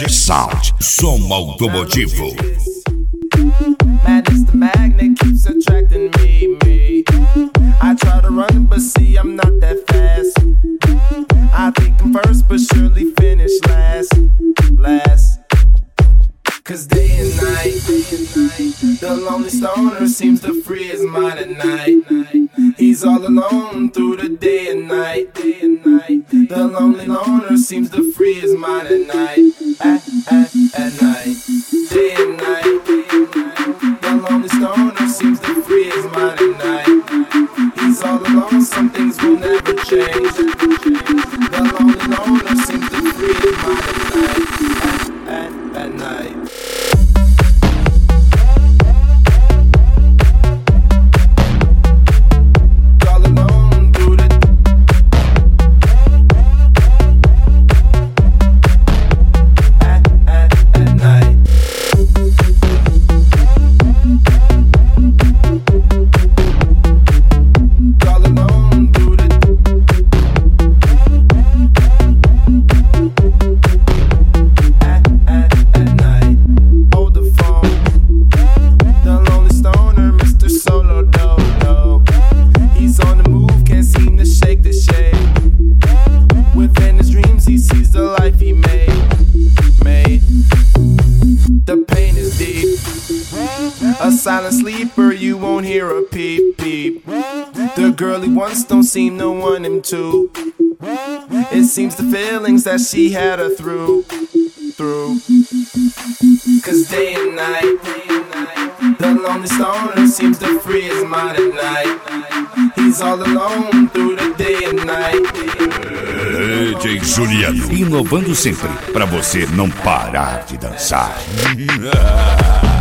Magic Sound, som automotivo. Madness, the magnet keeps attracting me. I try to run, but see, I'm not that fast. I think I'm first, but surely finish last. Cause day and night, the lonely stoner seems to free his mind at night. He's all alone through the day and night. The lonely loner seems to free his mind at night. At night, day and night. The lonely stoner seems to free his mind at night. He's all alone, some things will never change. The lonely loner seems to free his mind at night. Silent sleeper, you won't hear a peep peep. The girl he wants don't seem to want him to. It seems the feelings that she had her through. Cause day and night, the lonely stoner seems to free his mind at night. He's all alone through the day and night. DJ Juliano, inovando sempre pra você não parar de dançar.